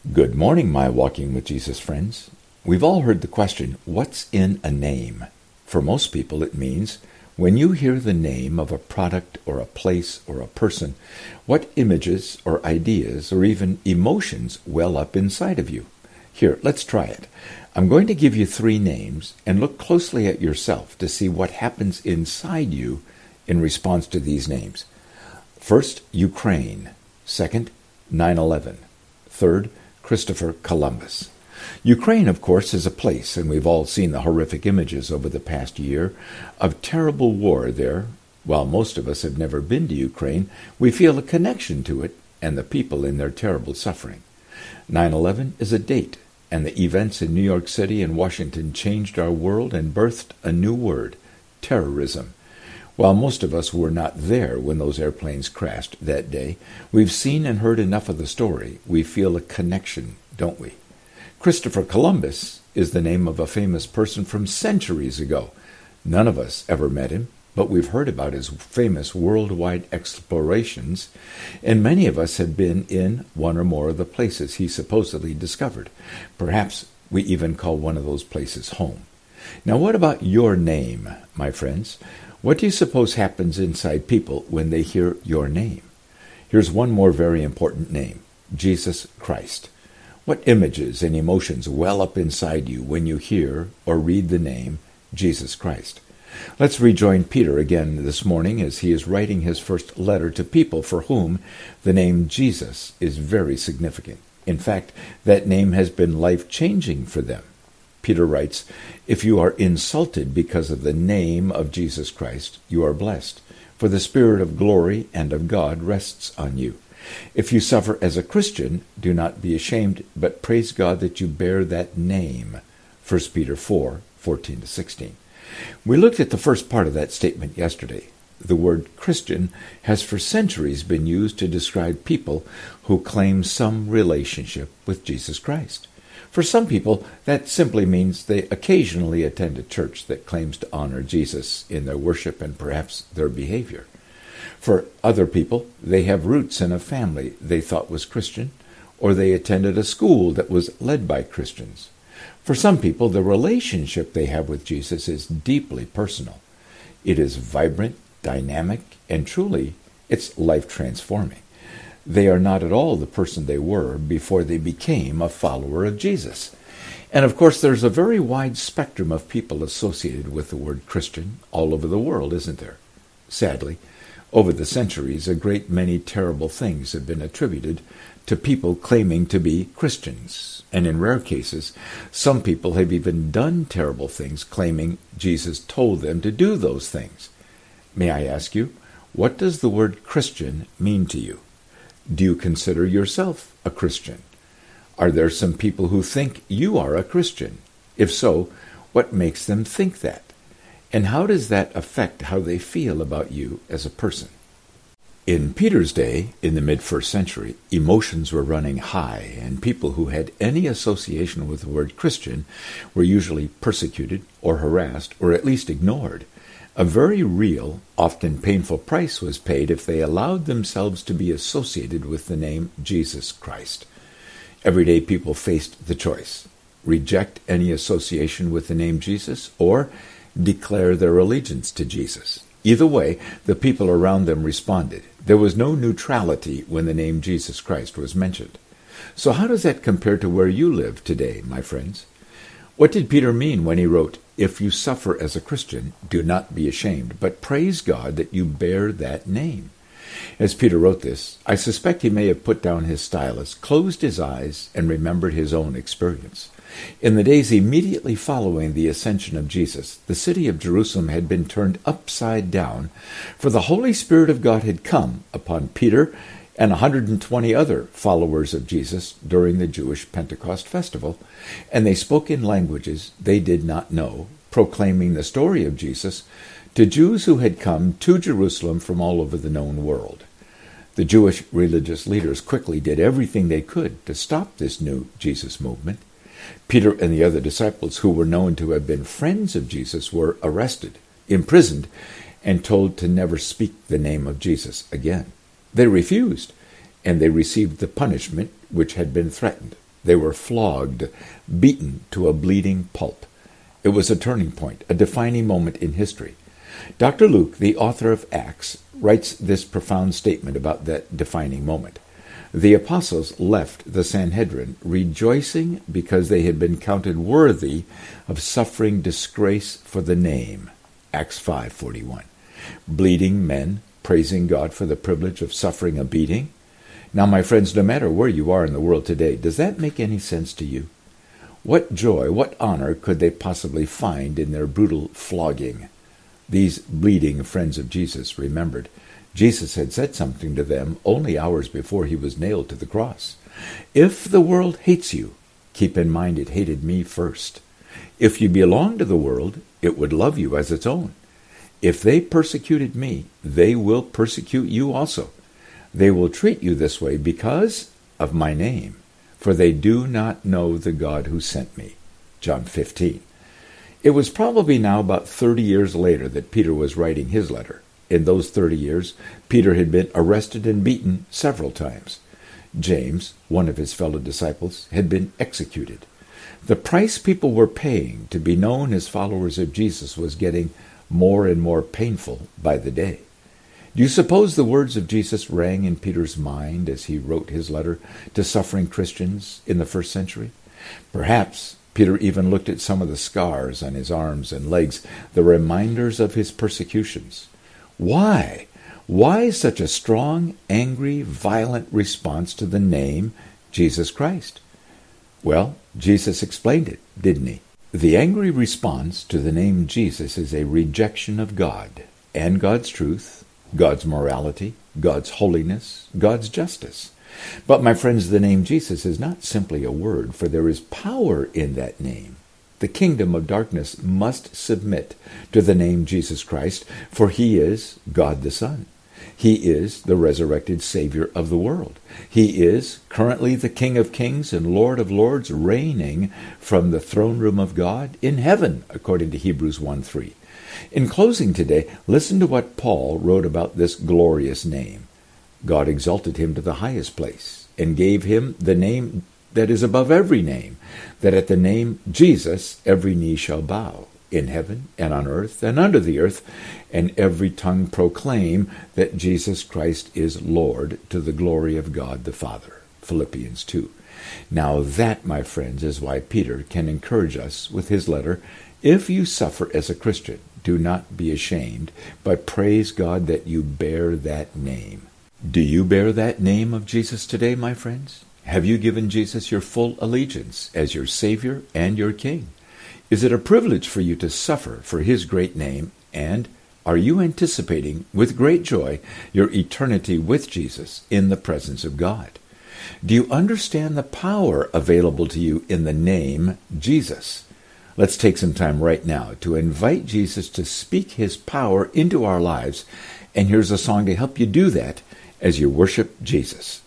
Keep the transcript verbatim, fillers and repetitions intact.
Good morning, my Walking with Jesus friends. We've all heard the question, what's in a name? For most people, it means when you hear the name of a product or a place or a person, what images or ideas or even emotions well up inside of you? Here, let's try it. I'm going to give you three names and look closely at yourself to see what happens inside you in response to these names. First, Ukraine. Second, nine eleven. Third, Christopher Columbus. Ukraine, of course, is a place, and we've all seen the horrific images over the past year of terrible war there. While most of us have never been to Ukraine, we feel a connection to it and the people in their terrible suffering. nine eleven is a date, and the events in New York City and Washington changed our world and birthed a new word, terrorism. While most of us were not there when those airplanes crashed that day, we've seen and heard enough of the story. We feel a connection, don't we? Christopher Columbus is the name of a famous person from centuries ago. None of us ever met him, but we've heard about his famous worldwide explorations, and many of us have been in one or more of the places he supposedly discovered. Perhaps we even call one of those places home. Now, what about your name, my friends? What do you suppose happens inside people when they hear your name? Here's one more very important name, Jesus Christ. What images and emotions well up inside you when you hear or read the name Jesus Christ? Let's rejoin Peter again this morning as he is writing his first letter to people for whom the name Jesus is very significant. In fact, that name has been life-changing for them. Peter writes, "If you are insulted because of the name of Jesus Christ, you are blessed, for the Spirit of glory and of God rests on you. If you suffer as a Christian, do not be ashamed, but praise God that you bear that name." First Peter four, fourteen to sixteen. We looked at the first part of that statement yesterday. The word Christian has for centuries been used to describe people who claim some relationship with Jesus Christ. For some people, that simply means they occasionally attend a church that claims to honor Jesus in their worship and perhaps their behavior. For other people, they have roots in a family they thought was Christian, or they attended a school that was led by Christians. For some people, the relationship they have with Jesus is deeply personal. It is vibrant, dynamic, and truly, it's life-transforming. They are not at all the person they were before they became a follower of Jesus. And of course, there's a very wide spectrum of people associated with the word Christian all over the world, isn't there? Sadly, over the centuries, a great many terrible things have been attributed to people claiming to be Christians. And in rare cases, some people have even done terrible things claiming Jesus told them to do those things. May I ask you, what does the word Christian mean to you? Do you consider yourself a Christian? Are there some people who think you are a Christian? If so, what makes them think that? And how does that affect how they feel about you as a person? In Peter's day, in the mid-first century, emotions were running high, and people who had any association with the word Christian were usually persecuted or harassed or at least ignored. A very real, often painful price was paid if they allowed themselves to be associated with the name Jesus Christ. Everyday people faced the choice: reject any association with the name Jesus or declare their allegiance to Jesus. Either way, the people around them responded. There was no neutrality when the name Jesus Christ was mentioned. So how does that compare to where you live today, my friends? What did Peter mean when he wrote, "If you suffer as a Christian, do not be ashamed, but praise God that you bear that name"? As Peter wrote this, I suspect he may have put down his stylus, closed his eyes, and remembered his own experience. In the days immediately following the ascension of Jesus, the city of Jerusalem had been turned upside down, for the Holy Spirit of God had come upon Peter and one hundred twenty other followers of Jesus during the Jewish Pentecost festival, and they spoke in languages they did not know, proclaiming the story of Jesus to Jews who had come to Jerusalem from all over the known world. The Jewish religious leaders quickly did everything they could to stop this new Jesus movement. Peter and the other disciples, who were known to have been friends of Jesus, were arrested, imprisoned, and told to never speak the name of Jesus again. They refused, and they received the punishment which had been threatened. They were flogged, beaten to a bleeding pulp. It was a turning point, a defining moment in history. Doctor Luke, the author of Acts, writes this profound statement about that defining moment. The apostles left the Sanhedrin rejoicing because they had been counted worthy of suffering disgrace for the name. Acts five forty-one. Bleeding men praising God for the privilege of suffering a beating. Now, my friends, no matter where you are in the world today, does that make any sense to you? What joy, what honor could they possibly find in their brutal flogging? These bleeding friends of Jesus remembered Jesus had said something to them only hours before he was nailed to the cross. If the world hates you, keep in mind it hated me first. If you belong to the world, it would love you as its own. If they persecuted me, they will persecute you also. They will treat you this way because of my name, for they do not know the God who sent me. John fifteen. It was probably now about thirty years later that Peter was writing his letter. In those thirty years, Peter had been arrested and beaten several times. James, one of his fellow disciples, had been executed. The price people were paying to be known as followers of Jesus was getting more and more painful by the day. Do you suppose the words of Jesus rang in Peter's mind as he wrote his letter to suffering Christians in the first century? Perhaps Peter even looked at some of the scars on his arms and legs, the reminders of his persecutions. Why? Why such a strong, angry, violent response to the name Jesus Christ? Well, Jesus explained it, didn't he? The angry response to the name Jesus is a rejection of God and God's truth, God's morality, God's holiness, God's justice. But, my friends, the name Jesus is not simply a word, for there is power in that name. The kingdom of darkness must submit to the name Jesus Christ, for he is God the Son. He is the resurrected Savior of the world. He is currently the King of kings and Lord of lords, reigning from the throne room of God in heaven, according to Hebrews one three. In closing today, listen to what Paul wrote about this glorious name. God exalted him to the highest place and gave him the name that is above every name, that at the name Jesus every knee shall bow, in heaven and on earth and under the earth, and every tongue proclaim that Jesus Christ is Lord, to the glory of God the Father. Philippians two. Now that, my friends, is why Peter can encourage us with his letter. If you suffer as a Christian, do not be ashamed, but praise God that you bear that name. Do you bear that name of Jesus today, my friends? Have you given Jesus your full allegiance as your Savior and your King? Is it a privilege for you to suffer for his great name? And are you anticipating with great joy your eternity with Jesus in the presence of God? Do you understand the power available to you in the name Jesus? Let's take some time right now to invite Jesus to speak his power into our lives. And here's a song to help you do that as you worship Jesus.